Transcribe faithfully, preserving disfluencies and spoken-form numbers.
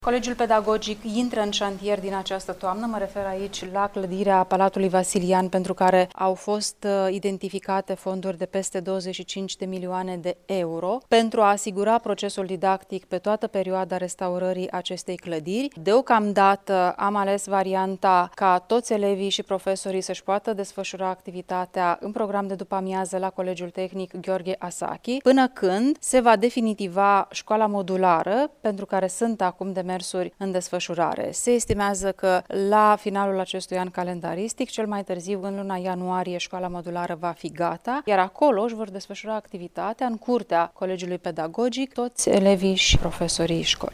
Colegiul Pedagogic intră în șantier din această toamnă, mă refer aici la clădirea Palatului Vasilian, pentru care au fost identificate fonduri de peste douăzeci și cinci de milioane de euro pentru a asigura procesul didactic pe toată perioada restaurării acestei clădiri. Deocamdată am ales varianta ca toți elevii și profesorii să-și poată desfășura activitatea în program de după-amiază la Colegiul Tehnic Gheorghe Asachi, până când se va definitiva școala modulară, pentru care sunt acum de mersuri în desfășurare. Se estimează că la finalul acestui an calendaristic, cel mai târziu în luna ianuarie, școala modulară va fi gata, iar acolo își vor desfășura activitatea în curtea Colegiului Pedagogic toți elevii și profesorii școlii.